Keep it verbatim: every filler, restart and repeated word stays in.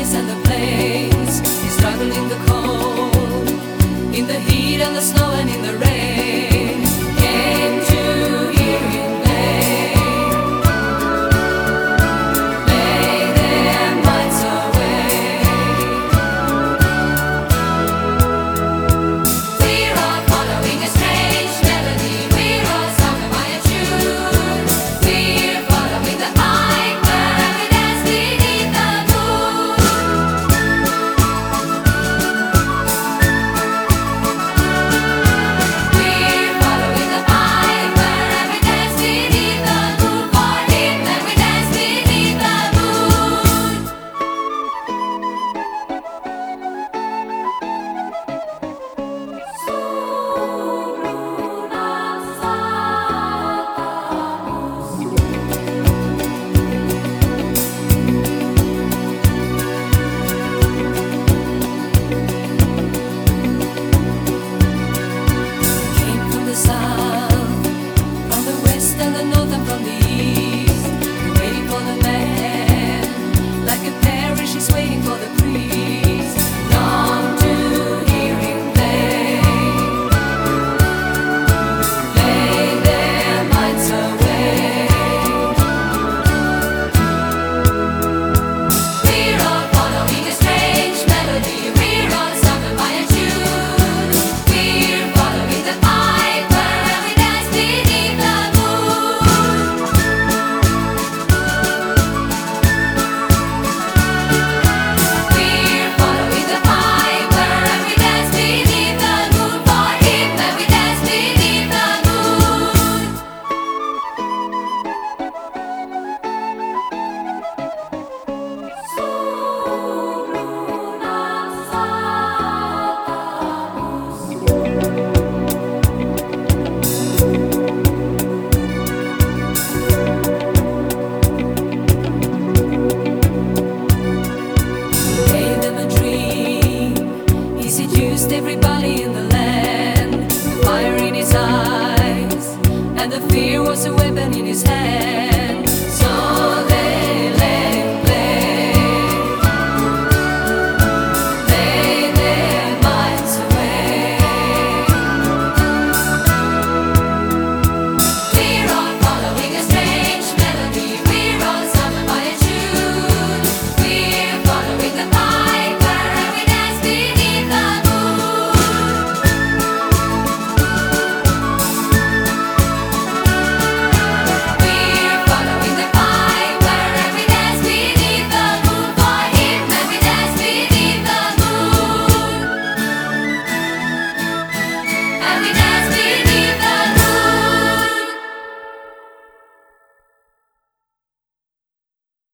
valleys and the plains. We struggle in the cold, in the heat and the snow and in the rain. Came to hear him play, play their minds away. We're all following a strange melody. We're all summoned by a tune. We're following the piper and we dance beneath the moon. We're following the piper and we dance beneath the moon. For him and we dance beneath the moon. Came from the south, from the west and the north and from the east. We're waiting for the man, like a parish is waiting for the priest. Long to hear him play, play their minds away. We're all following a strange melody. We're all summoned by a tune. We're following the piper and we dance beneath the moon. We're following the piper and we dance beneath the moon. For him and we dance beneath the moon. Gave them a dream. He seduced everybody in the land. The fire in his eyes and the fear was a weapon in his hand. So they let him play, play their minds away. We're all following a strange melody. We're all summoned by a tune. We're following the piper and we dance beneath the moon. We're following the piper and we dance beneath the moon. For him and we dance beneath the moon. And we dance